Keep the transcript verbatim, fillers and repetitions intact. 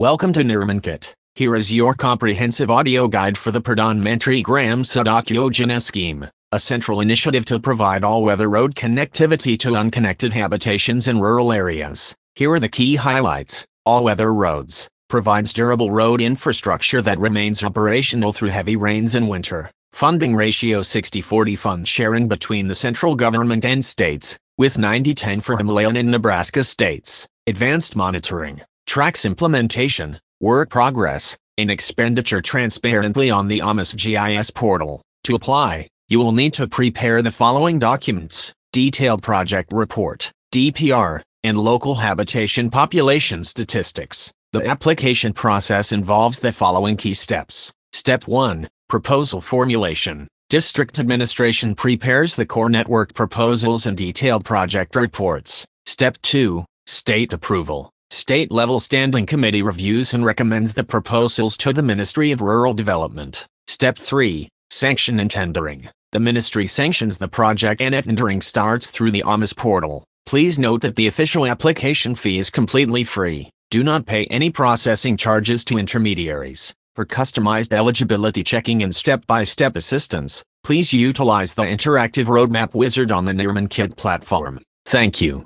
Welcome to Nirmankit. Here is your comprehensive audio guide for the Pradhan Mantri Gram Sadak Yojana scheme, a central initiative to provide all-weather road connectivity to unconnected habitations in rural areas. Here are the key highlights. All-weather roads provides durable road infrastructure that remains operational through heavy rains in winter. Funding ratio sixty forty fund sharing between the central government and states, with ninety ten for Himalayan and Nebraska states. Advanced monitoring tracks implementation, work progress, and expenditure transparently on the AMIS G I S portal. To apply, you will need to prepare the following documents: detailed project report, D P R, and local habitation population statistics. The application process involves the following key steps. Step one. Proposal formulation. District administration prepares the core network proposals and detailed project reports. Step two. State approval. State-level standing committee reviews and recommends the proposals to the Ministry of Rural Development. Step three. Sanction and tendering. The ministry sanctions the project and tendering starts through the AMIS portal. Please note that the official application fee is completely free. Do not pay any processing charges to intermediaries. For customized eligibility checking and step-by-step assistance, please utilize the interactive roadmap wizard on the Nirmankit platform. Thank you.